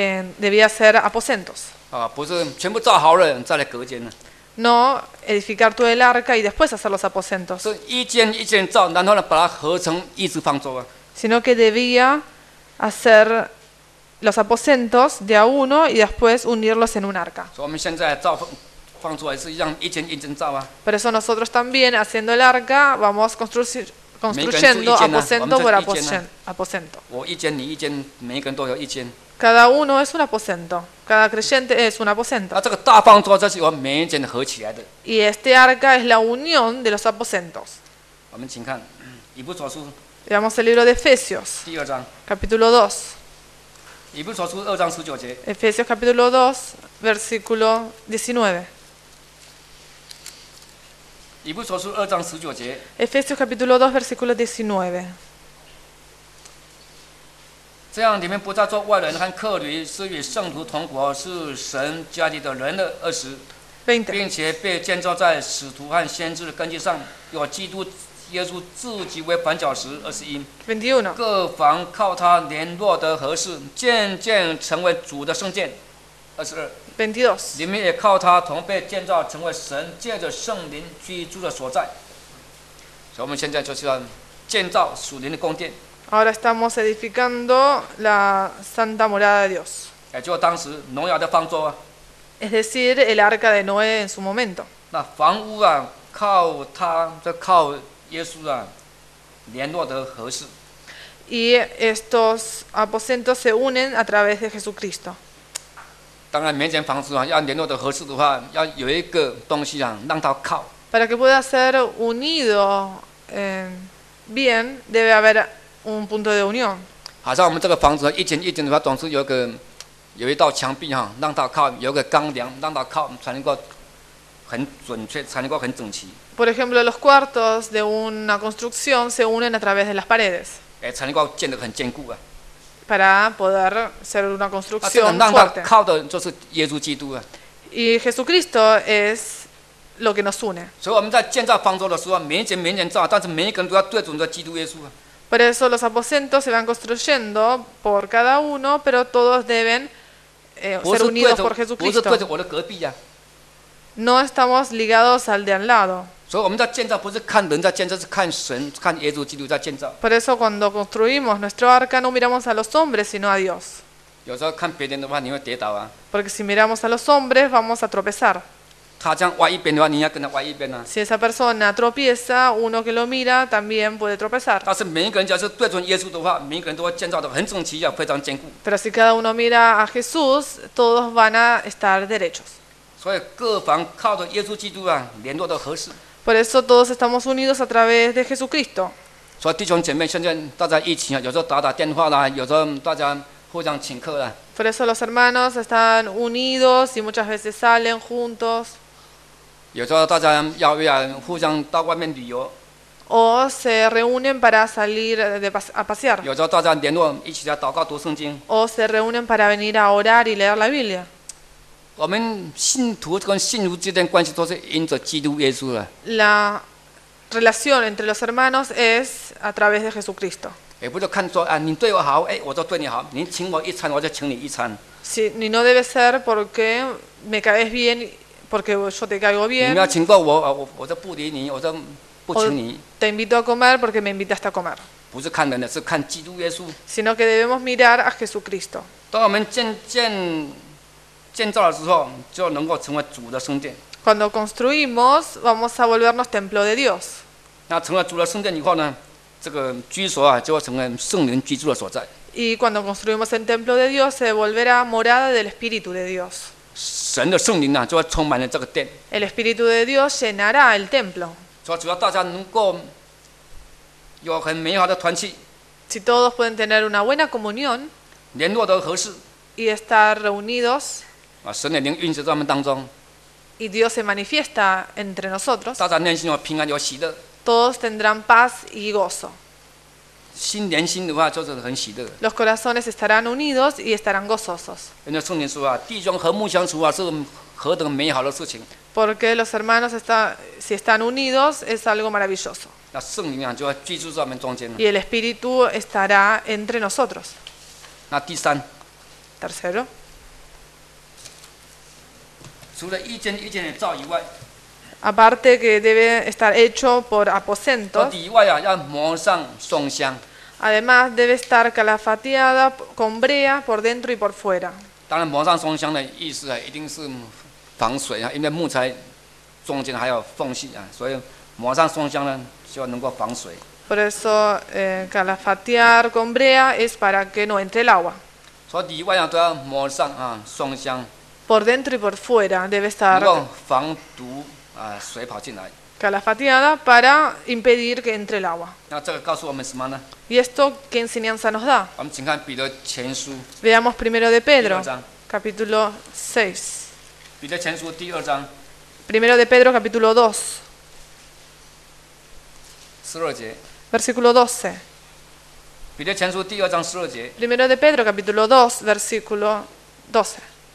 debía ser aposentos. 啊，不是全部造好了再来隔间呢， No edificar todo el arca y después hacer los aposentos. 是一间一间造，然后呢把它合成一只方舟啊。 sino que debía hacer los aposentos de a uno y después unirlos en un arca. 所以我们现在造放出来是一样一间一间造啊。 Por eso nosotros también, haciendo el arca, vamos construyendo aposento por aposento. 我一间，你一间，每一个人都有一间。 Cada uno es un aposento, cada creyente es un aposento. 那这个大方桌这是由每一间合起来的。 Y este arca es la unión de los aposentos. 我们请看以弗所书 Veamos el libro de Efesios, 第2章， capítulo 2. 以弗所书2章19节， Efesios capítulo 2, versículo 19. 以弗所书2章19节， Efesios capítulo 2, versículo 19. 这样你们不再做外人和客旅，是与圣徒同国，是神家里的人的20， 20. 并且被建造在使徒和先知的根基上，有基督耶稣自己为绊脚石21， 21. 各房靠他联络得合适，渐渐成为主的圣殿22。 22. 你们也靠他同被建造，成为神借着圣灵居住的所在。所以我们现在就是要建造属灵的宫殿， Ahora estamos edificando la santa morada de Dios. 也就是当时挪亚的方舟啊。 Es decir, el arca de Noé en su momento. 那房屋啊，靠他，这靠耶稣啊，联络得合适。 Y estos aposentos se unen a través de Jesucristo. 当然，每间房子啊，要联络得合适的话，要有一个东西啊，让它靠。 Para que pueda ser unido bien, debe haber un punto de unión. 好像我们这个房子一间一间的话，总是有一道墙壁哈，让它靠，有个钢梁让它靠，才能够很准确，才能够很整齐。 Por ejemplo, los cuartos de una construcción se unen a través de las paredes 才能够建得很坚固啊。 para poder ser una 这个 construcción 让它 fuerte. 靠的就是耶稣基督啊。 Y Jesucristo es lo que nos une. 所以我们在建造方舟的时候，每一间造，但是每一个人都要对准着基督耶稣啊。 Por eso los aposentos se van construyendo por cada uno, pero todos deben 不 ser 是 unidos 对 por 着，不是 Jesucristo. 对着我的隔壁呀、 No estamos ligados al de al lado. 所以我们在建造不是看人在建造，是看神、看耶稣基督在建造。 Por eso cuando construimos nuestro arca no miramos a los hombres sino a Dios. 有时候看别人的话，你会跌倒啊。 Porque si miramos a los hombres vamos a tropezar. 他这样歪一边的话，你要跟他歪一边啊。 Si esa persona tropieza, uno que lo mira también puede tropezar. 但是每一个人只要是对准耶稣的话，每一个人都会建造的很整齐啊，非常坚固。 Pero si cada uno mira a Jesús, todos van a estar derechos. 所以各房靠着耶稣基督啊，联络的合适。 Por eso todos estamos unidos a través de Jesucristo. 所以弟兄姐妹，现在大家一起啊，有时候打电话啦，有时候大家互相请客啦。 Por eso los hermanos están unidos y muchas veces salen juntos 有时候大家要不要互相到外面旅游？ o se reúnen para salir a pasear 有时候大家联络一起来祷告、读圣经。 o se reúnen para venir a orar y leer la Biblia. 我们信徒跟信徒之间关系都是因着基督耶稣啊， La relación entre los hermanos es a través de Jesucristo. 也不是看说啊，你对我好，我就对你好，你请我一餐，我就请你一餐。 Y no debe ser porque me caes bien, porque yo te caigo 你 bien, 们要请过我，我就不理你，我就不 o 请你。 te invito a comer porque me invitaste a comer. 不是看人的，是看基督耶稣。 Sino que debemos mirar a Jesucristo. 当我们建造的时候，就能够成为主的圣殿。 Cuando construimos, vamos a volvernos templo de Dios. 那成了主的圣殿以后呢，这个居所啊，就会成为圣灵居住的所在。 Y cuando construimos el templo de Dios, se volverá morada del Espíritu de Dios. 神的圣灵啊，就会充满了这个殿。 El Espíritu de Dios llenará el templo. 所以，只要大家能够有很美好的团契， Si todos pueden tener una buena comunión 联络得合适 y estar reunidos, 啊，神的灵运行在他们当中， y Dios se manifiesta entre nosotros, 大家内心有平安有喜乐。 todos tendrán paz y gozo. 心连心的话，就是很喜乐。 Los corazones estarán unidos y estarán gozosos. 因为圣灵说啊，弟兄和睦相处啊，是何等美好的事情。 Porque los hermanos, si están unidos, es algo maravilloso. 那圣灵啊，就会居住在我们中间了。 Y el Espíritu estará entre nosotros. 那第三， Tercero, 除了一间一间的造以外， aparte que debe estar hecho por 到 aposentos, 底以外啊，要抹上松香。 Además, debe estar calafateada con brea por dentro y por fuera. 当然，抹上松香的意思啊，一定是防水啊，因为木材中间还有缝隙啊，所以抹上松香呢，希望能够防水。 Por eso, calafatear con brea es para que no entre el agua. 所以里外啊都要抹上啊松香， Por dentro y por fuera debe 能 estar 够防毒啊水跑进来。 calafateada para impedir que entre el agua. 那这个告诉我们什么呢？ ¿Y esto qué enseñanza nos da? 我们请看彼得前书 Veamos primero de 第 Pedro, 二章， capítulo 6. 彼得前书第二章 Primero de Pedro, capítulo 2, 12节。 versículo 12. 彼得前书第二章12节， Primero de Pedro, capítulo 2, versículo 12.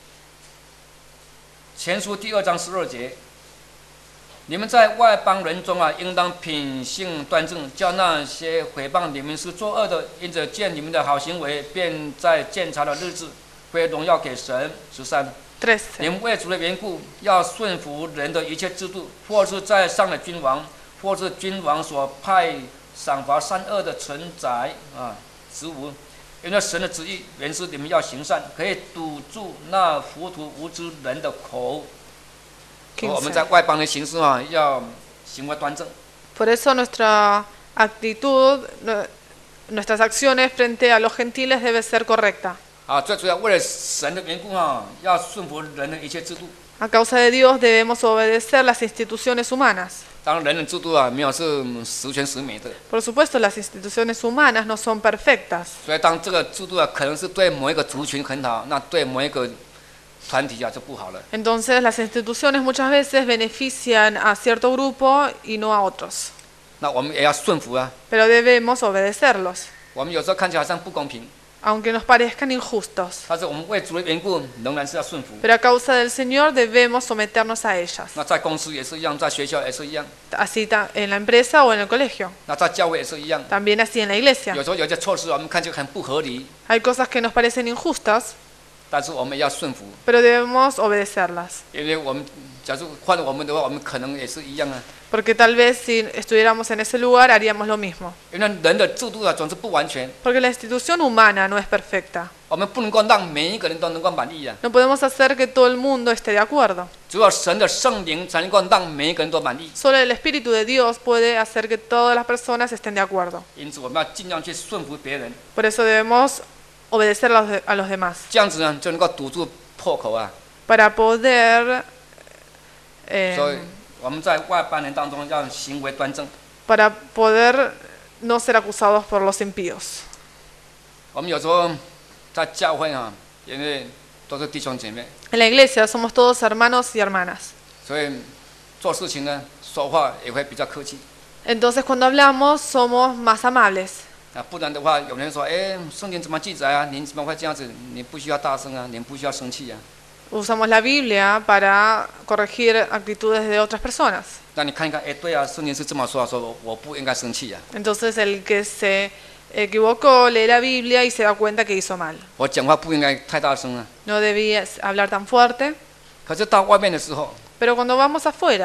前书第二章12节，你们在外邦人中啊，应当品性端正，叫那些毁谤你们是作恶的，因着见你们的好行为，便在鉴察的日子归荣耀给神。13，你 13. 们为主的缘故，要顺服人的一切制度，或是在上的君王，或是君王所派赏罚善恶的臣宰啊。15，因为神的旨意原是你们要行善，可以堵住那糊涂无知人的口。我们在 15. 外邦人行事啊，要行为端正。 Por eso nuestra actitud, nuestras acciones frente a los gentiles debe ser correcta. 啊，最主要为了神的缘故啊，要顺服人的一切制度。 A causa de Dios debemos obedecer las instituciones humanas. 当然，人的制度啊，没有是十全十美的。 Por supuesto, las instituciones humanas no son perfectas. 所以，当这个制度啊，可能是对某一个族群很好，那对某一个团体啊就不好了。 Entonces, las instituciones muchas veces benefician a cierto grupo y no a otros. 那我们也要顺服啊。 Pero debemos obedecerlos, 我们有时候看起来好像不公平， aunque nos parezcan injustos. 但是我们为主的缘故，仍然是要顺服。 Pero a causa del Señor debemos someternos a ellas. 那在公司也是一样，在学校也是一样， Así en la empresa o en el colegio. 那在教会也是一样。 También así en la iglesia. 有时候有些措施我们看起来很不合理， Hay cosas que nos parecen injustas, 但是我们要顺服， pero debemos obedecerlas. 因为我们假如换了我们的话，我们可能也是一样啊。 Porque tal vez si estuviéramos en ese lugar haríamos lo mismo. 因为人的制度啊总是不完全， Porque la institución humana no es perfecta. 我们不能够让每一个人都能够满意啊。 No podemos hacer que todo el mundo esté de acuerdo. 只有神的圣灵才能够让每一个人都满意。 Solo el Espíritu de Dios puede hacer que todas las personas estén de acuerdo. 因此，我们要尽量去顺服别人， Por eso debemos obedecer a los demás. 这样子呢就能够堵住破口啊。 Para poder, 所以我们在外邦人当中要行为端正。 para poder no ser acusados por los impíos. 我们有时候在教会啊，因为都是弟兄姐妹， En la iglesia somos todos hermanos y hermanas. 所以做事情呢说话也会比较客气。 Entonces cuando hablamos somos más amables. 啊，不然的话，有人说，哎，圣经怎么记载啊？您怎么会这样子？你不需要大声啊，您不需要生气啊。 Usamos la Biblia para corregir actitudes de otras personas. 那你看一看，哎，对啊，圣经是这么说的，说我不应该生气啊。 Entonces el que se equivocó lee la Biblia y se da cuenta que hizo mal. 我讲话不应该太大声啊。 No debía hablar tan fuerte. 可是到外面的时候， Pero cuando vamos afuera,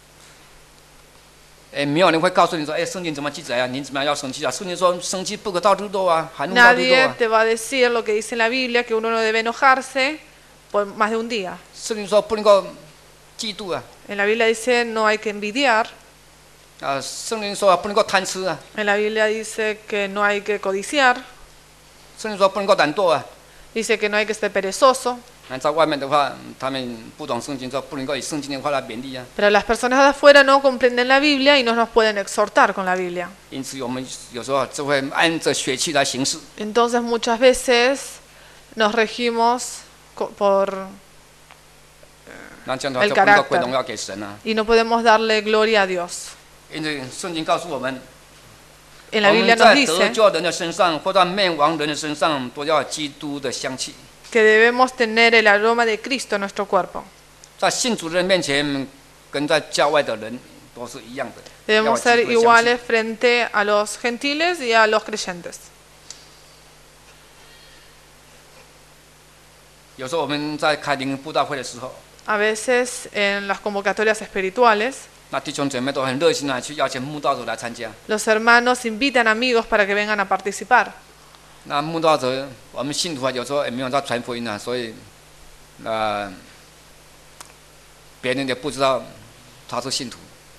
哎，没有人会告诉你说，哎，圣经怎么记载啊？您怎么样要生气啊？圣经说生气不可到日落啊，含怒到日落 nadie 啊。 te va a decir lo que dice en la Biblia, que uno no debe enojarse por más de un día. 圣经说不能够嫉妒啊， En la Biblia dice no hay que envidiar. 啊，圣经说不能够贪吃啊， En la Biblia dice que no hay que codiciar. 圣经说不能够懒惰啊。 Dice que no hay que ser perezoso. 那在外面的话，他们不懂圣经，说不能够以圣经的话来勉励啊。 Pero las personas de afuera no comprenden la Biblia y no nos pueden exhortar con la Biblia. 因此，我们有时候就会按着血气来行事。 Entonces muchas veces nos regimos por 那这样的话 El 就不能够归 carácter 荣耀给神啊。 y no podemos darle gloria a Dios. 因为圣经告诉我们， En la 我 Biblia 们 nos 在得 dice 救人的身上或在灭亡人的身上，都要基督的香气。 que debemos tener el aroma de Cristo en nuestro cuerpo. 在信主的人面前，跟在教外的人都是一样的。 Debemos 要 ser 有基督的香气 iguales frente a los gentiles y a los creyentes. 有时候我们在开灵布道会的时候， A veces en las convocatorias espirituales, 那弟兄姐妹都很热心的去邀请慕道者来参加。 Los hermanos invitan amigos para que vengan a participar. 那慕道者，我们信徒啊，有时候也没有在传福音啊，所以，别人也不知道他是信徒。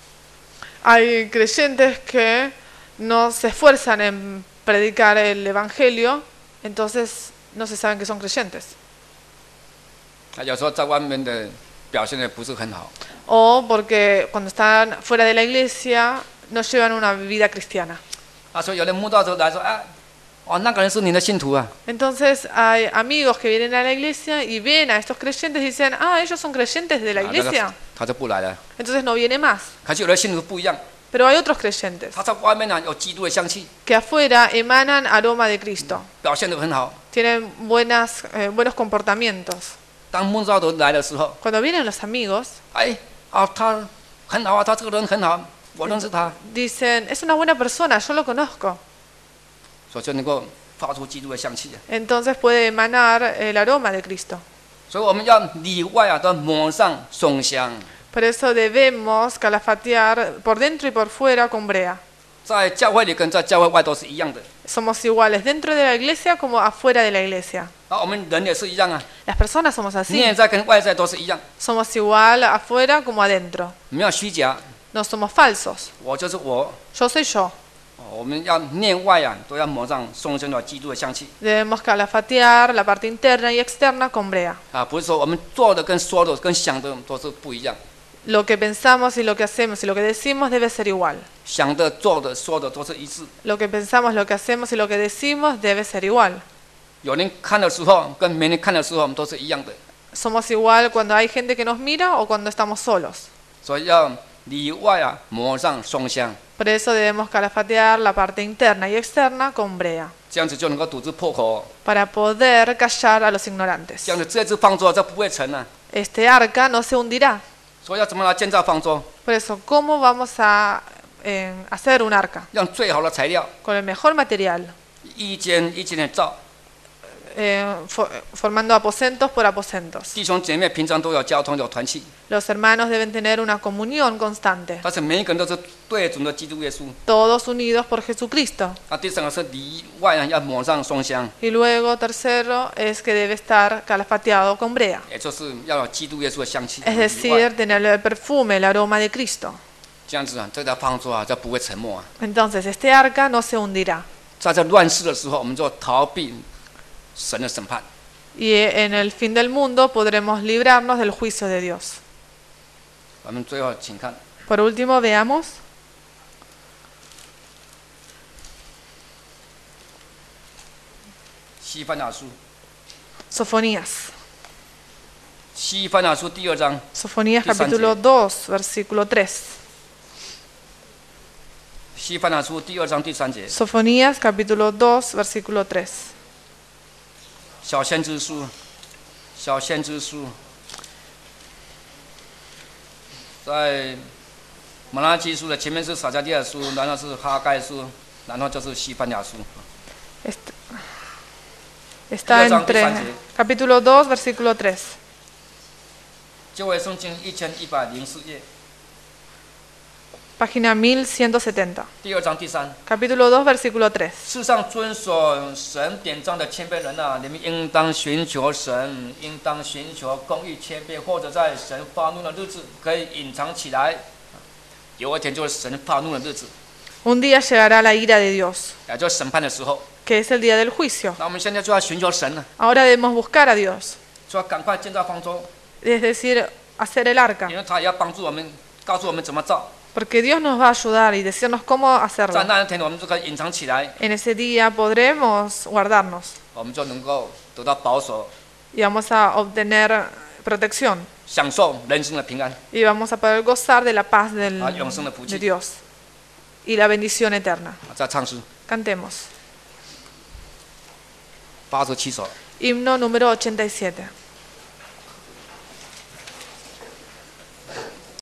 Hay creyentes que no se esfuerzan en predicar el evangelio, entonces no se saben que son creyentes. 有时候在外面的表现的不是很好， O porque cuando están fuera de la iglesia no llevan una vida cristiana. 所以有的慕道者来说，那个人是你的信徒啊， Entonces hay amigos que vienen a la iglesia y ven a estos creyentes y dicen, ellos son creyentes de la iglesia. 他就不来了。 Entonces no viene más. 可是有的信徒不一样， Pero hay otros creyentes 他在外面呢有基督的香气， que afuera emanan aroma de Cristo. 表现得很好。 Tienen buenos comportamientos. 当慕道者来的时候， Cuando vienen los amigos, 他很好啊，他这个人很好，我认识他， dicen, es una buena persona, yo lo conozco. 所以就能够发出基督的香气。 Entonces puede emanar el aroma de Cristo. 所以我们要里外都抹上松香。 Por eso debemos calafatear por dentro y por fuera con brea. 在教会里跟在教会外都是一样的。 Somos iguales dentro de la iglesia como afuera de la iglesia. 我们人也是一样啊， Las personas somos así. 内在跟外在都是一样， Somos igual afuera como adentro. 没有虚假。 No somos falsos. 我就是我， Yo soy yo. 我们要内外都要抹上松香的基督的香气。 Debemos calafatear la parte interna y externa con brea. 不是说我们做的跟说的跟想的都是不一样， Lo que pensamos y lo que hacemos y lo que decimos debe ser igual. 想的、做的、说的都是一致。 Lo que pensamos, lo que hacemos y lo que decimos debe ser igual. 有人看的时候跟没人看的时候，我们都是一样的。 Somos igual cuando hay gente que nos mira o cuando estamos solos. 所以要里外抹上松香， Por eso debemos calafatear la parte interna y externa con brea, 这样子就能够堵住破口。 para poder callar a los ignorantes. 这样子这次方舟就不会沉了。 Este arca no se hundirá. 所以要怎么来建造方舟？ Por eso, ¿cómo vamos a hacer un arca? 用最好的材料， Con el mejor material, 一间一间的造。 formando aposentos por aposentos. 弟兄姐妹平常都有交通有团契， Los hermanos deben tener una comunión constante, 但是每一个人都是对准的基督耶稣。 todos unidos por Jesucristo. 第三个是里外要抹上松香， Y luego, tercero, es que debe estar calafateado con brea. 也就是要有基督耶稣的香气。 Es 里外 decir, tener el perfume, el aroma de Cristo. 这样子这条方舟就不会沉没。 Entonces, este arca no se hundirá. 在这乱世的时候，我们就逃避神的审判。 Y en el fin del mundo podremos librarnos del juicio de Dios. 我们最后请看 Por último, veamos 西番雅书， Sofonías. 西番雅书第2章 Sofonías Dice capítulo 2, versículo 3. 西番雅书第2章第3节， Sofonías capítulo 2, versículo 3. 小先知书，小先知书，在马拉基书的前面是撒迦利亚书，然后是哈该书，然后就是西番雅书。 Está Dios entre santo. capítulo 2, versículo 3. 旧约圣经1104页， Página 1170. 第2章第3。 Capítulo 2, versículo 3. 世上遵守神典章的谦卑人啊，你们应当寻求神，应当寻求公义谦卑，或者在神发怒的日子可以隐藏起来。有一天就是神发怒的日子， Un día llegará la ira de Dios, 也就是审判的时候。 que es el día del juicio. 那我们现在就要寻求神了， Ahora debemos buscar a Dios, 就要赶快建造方舟， es decir, hacer el arca, 因为他也要帮助我们，告诉我们怎么造。 porque Dios nos va a ayudar y decirnos cómo 在 hacerlo. 那一天，我们就可以隐藏起来， En ese día podremos guardarnos 我们就能够得到保守， y vamos a obtener protección 享受人生的平安。 y vamos a poder gozar de la paz de Dios y la bendición eterna. 再唱诗 Cantemos. 87首。 Himno número 87.